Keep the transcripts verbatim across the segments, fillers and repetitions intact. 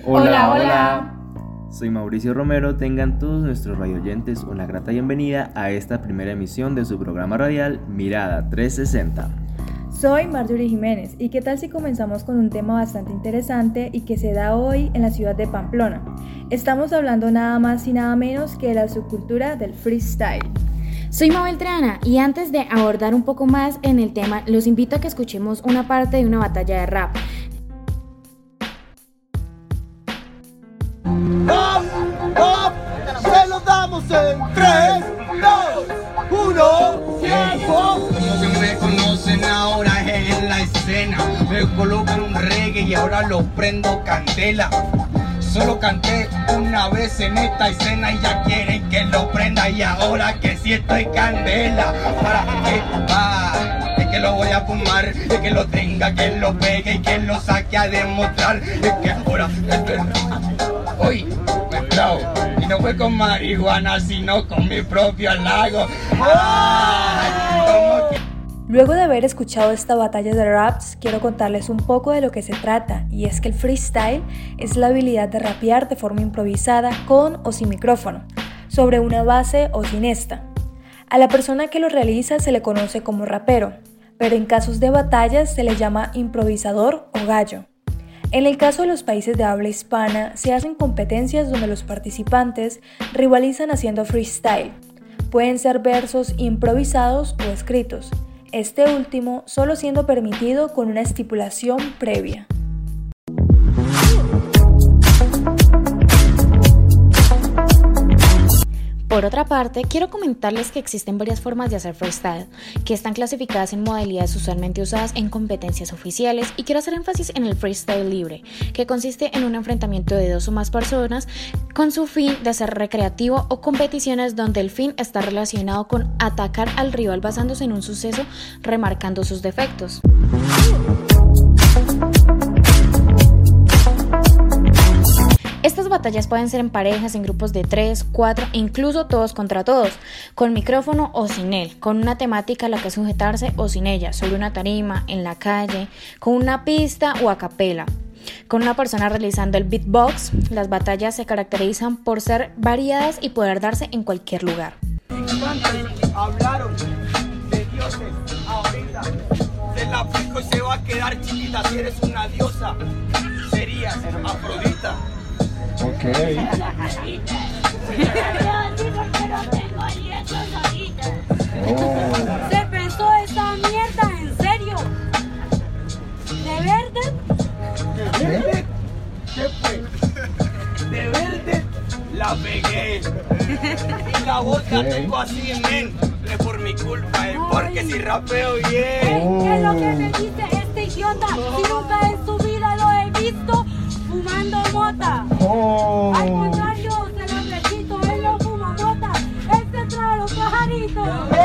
Hola, hola. Soy Mauricio Romero. Tengan todos nuestros radioyentes una grata bienvenida a esta primera emisión de su programa radial Mirada trescientos sesenta. Soy Marjorie Jiménez y qué tal si comenzamos con un tema bastante interesante y que se da hoy en la ciudad de Pamplona. Estamos hablando nada más y nada menos que de la subcultura del freestyle. Soy Mabel Triana y antes de abordar un poco más en el tema, los invito a que escuchemos una parte de una batalla de rap. ¡Rap! ¡Rap! ¡Se lo damos en tres, dos, uno! ¡Tiempo! Como que me conocen ahora en la escena, me colocan un reggae y ahora lo prendo candela. Solo canté una vez en esta escena y ya quieren que lo prenda, y ahora que si estoy candela, ¿para qué va? Es que lo voy a fumar, es que lo tenga, que lo pegue y que lo saque a demostrar. Es que ahora estoy... Hoy mezclado, y no fue con marihuana, sino con mi propio halago. ¡Ay! ¿Cómo que? Luego de haber escuchado esta batalla de raps, quiero contarles un poco de lo que se trata, y es que el freestyle es la habilidad de rapear de forma improvisada con o sin micrófono, sobre una base o sin esta. A la persona que lo realiza se le conoce como rapero, pero en casos de batallas se le llama improvisador o gallo. En el caso de los países de habla hispana, se hacen competencias donde los participantes rivalizan haciendo freestyle. Pueden ser versos improvisados o escritos, este último solo siendo permitido con una estipulación previa. Por otra parte, quiero comentarles que existen varias formas de hacer freestyle, que están clasificadas en modalidades usualmente usadas en competencias oficiales, y quiero hacer énfasis en el freestyle libre, que consiste en un enfrentamiento de dos o más personas con su fin de ser recreativo, o competiciones donde el fin está relacionado con atacar al rival basándose en un suceso remarcando sus defectos. Estas batallas pueden ser en parejas, en grupos de tres, cuatro e incluso todos contra todos, con micrófono o sin él, con una temática a la que sujetarse o sin ella, sobre una tarima, en la calle, con una pista o a capela, con una persona realizando el beatbox. Las batallas se caracterizan por ser variadas y poder darse en cualquier lugar. Hablaron de dioses, ahorita se la pico y se va a quedar chiquita. Si eres una diosa, serías Afrodita. Ok. Oh. ¿Se pensó esa mierda en serio? ¿De verde? ¿De verde? ¿Qué fue? De verde la pegué. Y la voz la tengo así, men. No es por mi culpa, es porque si rapeo bien. Oh. ¿Qué es lo que me dice este idiota? Si nunca en su vida lo he visto fumando mota. Oh. Al contrario, se lo repito, él no fuma mota. Él se trae los pajaritos.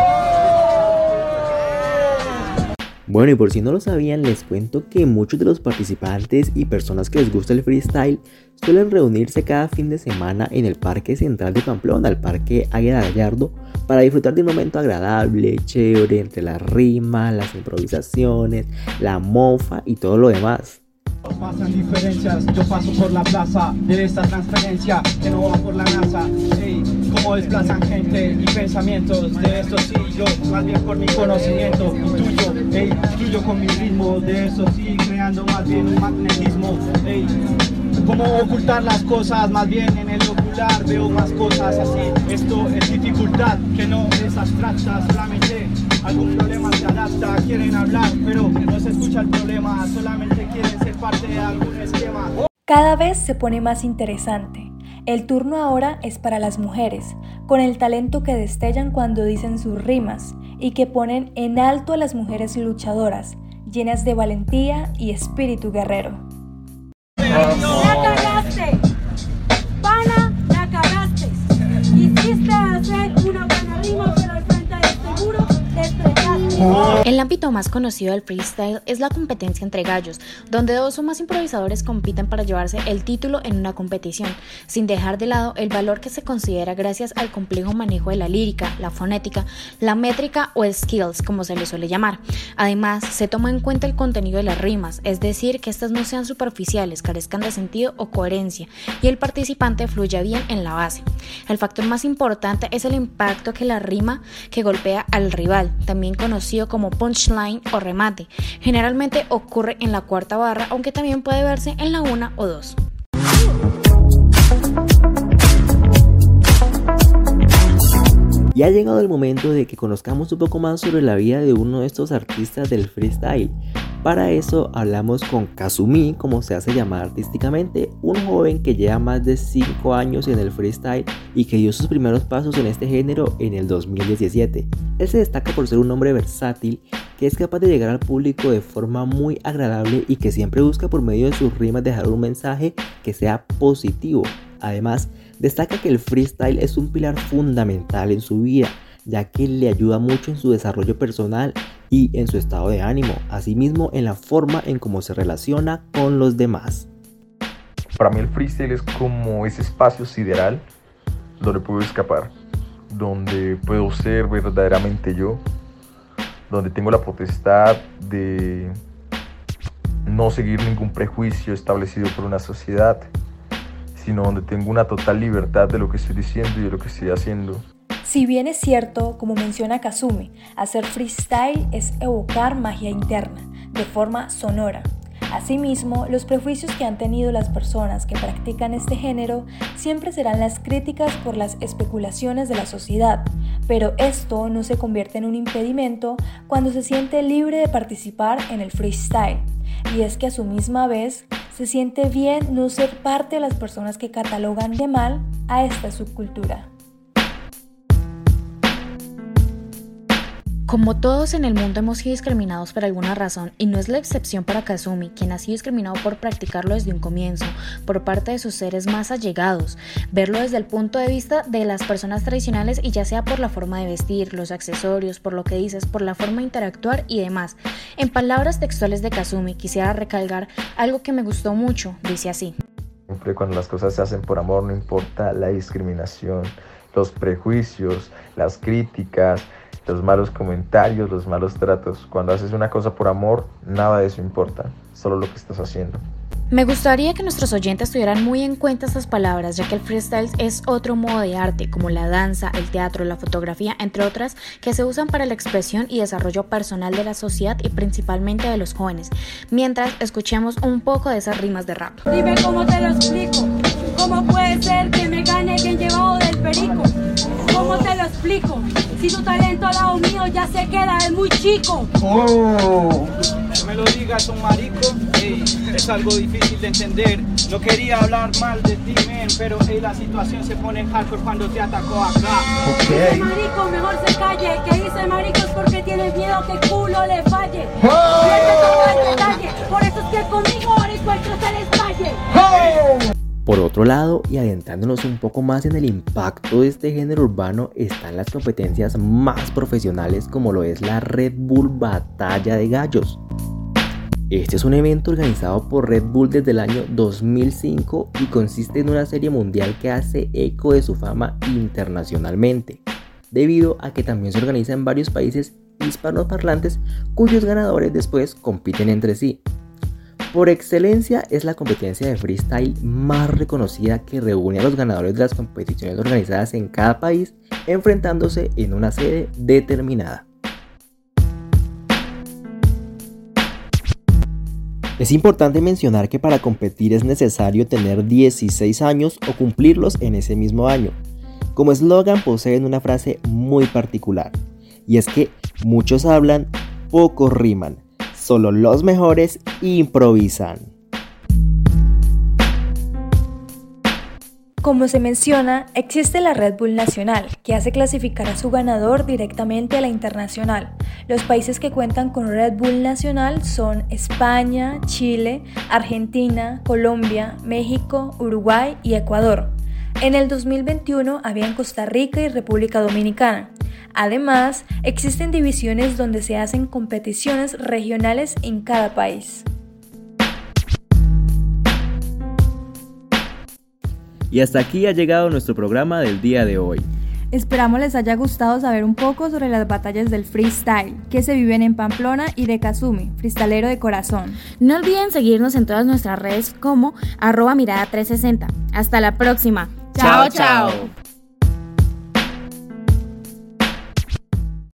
Bueno, y por si no lo sabían, les cuento que muchos de los participantes y personas que les gusta el freestyle suelen reunirse cada fin de semana en el Parque Central de Pamplona, el Parque Águeda Gallardo, para disfrutar de un momento agradable, chévere, entre las rimas, las improvisaciones, la mofa y todo lo demás. Pasan diferencias, yo paso por la plaza de esta transferencia que no va por la NASA. Ey, cómo desplazan gente y pensamientos de esto sí, yo más bien por mi conocimiento intuyo, ey, intuyo con mi ritmo de eso sí, creando más bien un magnetismo. Ey, cómo ocultar las cosas, más bien en el ocular veo más cosas así. Esto es dificultad que no es abstracta, solamente algún problema se adapta. Quieren hablar pero no se escucha el problema, solamente quieren ser parte de algún esquema. Cada vez se pone más interesante. El turno ahora es para las mujeres, con el talento que destellan cuando dicen sus rimas y que ponen en alto a las mujeres luchadoras, llenas de valentía y espíritu guerrero. La cagaste, pana, la cagaste. Quisiste hacer una buena rima, pero al frente del seguro te estrellaste. El ámbito más conocido del freestyle es la competencia entre gallos, donde dos o más improvisadores compiten para llevarse el título en una competición, sin dejar de lado el valor que se considera gracias al complejo manejo de la lírica, la fonética, la métrica o skills, como se le suele llamar. Además, se toma en cuenta el contenido de las rimas, es decir, que estas no sean superficiales, carezcan de sentido o coherencia, y el participante fluya bien en la base. El factor más importante es el impacto que la rima que golpea al rival, también conocido como punchline o remate. Generalmente ocurre en la cuarta barra, aunque también puede verse en la una o dos. Y ha llegado el momento de que conozcamos un poco más sobre la vida de uno de estos artistas del freestyle. Para eso hablamos con Kazumi, como se hace llamar artísticamente, un joven que lleva más de cinco años en el freestyle y que dio sus primeros pasos en este género en el dos mil diecisiete. Él se destaca por ser un hombre versátil que es capaz de llegar al público de forma muy agradable y que siempre busca por medio de sus rimas dejar un mensaje que sea positivo. Además, destaca que el freestyle es un pilar fundamental en su vida, ya que le ayuda mucho en su desarrollo personal y en su estado de ánimo, asimismo en la forma en cómo se relaciona con los demás. Para mí el freestyle es como ese espacio sideral donde puedo escapar, donde puedo ser verdaderamente yo, donde tengo la potestad de no seguir ningún prejuicio establecido por una sociedad, sino donde tengo una total libertad de lo que estoy diciendo y de lo que estoy haciendo. Si bien es cierto, como menciona Kazumi, hacer freestyle es evocar magia interna, de forma sonora. Asimismo, los prejuicios que han tenido las personas que practican este género siempre serán las críticas por las especulaciones de la sociedad, pero esto no se convierte en un impedimento cuando se siente libre de participar en el freestyle. Y es que a su misma vez se siente bien no ser parte de las personas que catalogan de mal a esta subcultura. Como todos en el mundo hemos sido discriminados por alguna razón, y no es la excepción para Kazumi, quien ha sido discriminado por practicarlo desde un comienzo, por parte de sus seres más allegados, verlo desde el punto de vista de las personas tradicionales y ya sea por la forma de vestir, los accesorios, por lo que dices, por la forma de interactuar y demás. En palabras textuales de Kazumi, quisiera recalcar algo que me gustó mucho, dice así. Siempre cuando las cosas se hacen por amor, no importa la discriminación, los prejuicios, las críticas, los malos comentarios, los malos tratos. Cuando haces una cosa por amor, nada de eso importa, solo lo que estás haciendo. Me gustaría que nuestros oyentes tuvieran muy en cuenta estas palabras, ya que el freestyle es otro modo de arte, como la danza, el teatro, la fotografía, entre otras, que se usan para la expresión y desarrollo personal de la sociedad y principalmente de los jóvenes. Mientras, escuchemos un poco de esas rimas de rap. Dime cómo te lo explico. ¿Cómo puede ser que me gane quien llevado del perico? ¿Cómo te lo explico? Si tu talento al lado mío ya se queda, es muy chico. Oh. Que me lo digas un marico, ey, es algo difícil de entender. No quería hablar mal de ti, men, pero ey, la situación se pone hardcore cuando te atacó acá. Okay. Dice marico, mejor se calle. Que dice marico es porque tiene miedo que el culo le falle. Oh. Pierde todo el detalle, por eso es que conmigo ahora encuentro se les falle. Oh. Por otro lado, y adentrándonos un poco más en el impacto de este género urbano, están las competencias más profesionales como lo es la Red Bull Batalla de Gallos. Este es un evento organizado por Red Bull desde el año dos mil cinco y consiste en una serie mundial que hace eco de su fama internacionalmente, debido a que también se organiza en varios países hispanoparlantes cuyos ganadores después compiten entre sí. Por excelencia es la competencia de freestyle más reconocida que reúne a los ganadores de las competiciones organizadas en cada país enfrentándose en una sede determinada. Es importante mencionar que para competir es necesario tener dieciséis años o cumplirlos en ese mismo año. Como eslogan poseen una frase muy particular, y es que muchos hablan, pocos riman. Solo los mejores improvisan. Como se menciona, existe la Red Bull Nacional, que hace clasificar a su ganador directamente a la internacional. Los países que cuentan con Red Bull Nacional son España, Chile, Argentina, Colombia, México, Uruguay y Ecuador. En el dos mil veintiuno había en Costa Rica y República Dominicana. Además, existen divisiones donde se hacen competiciones regionales en cada país. Y hasta aquí ha llegado nuestro programa del día de hoy. Esperamos les haya gustado saber un poco sobre las batallas del freestyle que se viven en Pamplona y de Kazumi, freestalero de corazón. No olviden seguirnos en todas nuestras redes como arroba mirada trescientos sesenta. Hasta la próxima. Chao, chao.